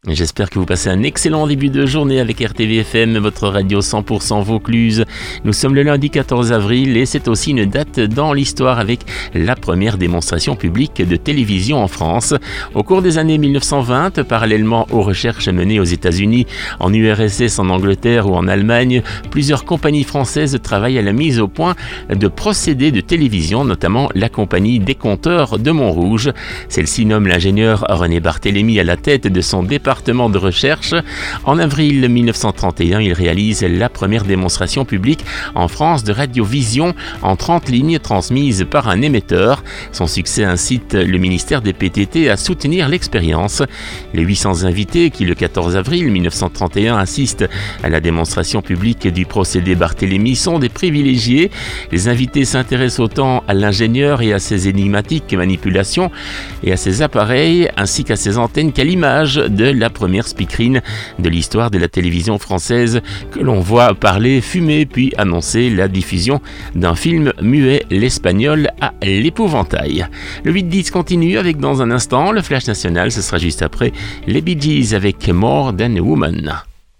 J'espère que vous passez un excellent début de journée avec RTV-FM, votre radio 100% Vaucluse. Nous sommes le lundi 14 avril et c'est aussi une date dans l'histoire avec la première démonstration publique de télévision en France. Au cours des années 1920, parallèlement aux recherches menées aux États-Unis, en URSS, en Angleterre ou en Allemagne, plusieurs compagnies françaises travaillent à la mise au point de procédés de télévision, notamment la compagnie des compteurs de Montrouge. Celle-ci nomme l'ingénieur René Barthélemy à la tête de son département de recherche. En avril 1931, il réalise la première démonstration publique en France de radiovision en 30 lignes transmises par un émetteur. Son succès incite le ministère des PTT à soutenir l'expérience. Les 800 invités qui, le 14 avril 1931, assistent à la démonstration publique du procédé Barthélemy sont des privilégiés. Les invités s'intéressent autant à l'ingénieur et à ses énigmatiques manipulations et à ses appareils ainsi qu'à ses antennes qu'à l'image de la première speakerine de l'histoire de la télévision française que l'on voit parler, fumer puis annoncer la diffusion d'un film muet, l'espagnol à l'épouvantail. Le 8-10 continue avec dans un instant le Flash National, ce sera juste après les Bee Gees avec More Than a Woman.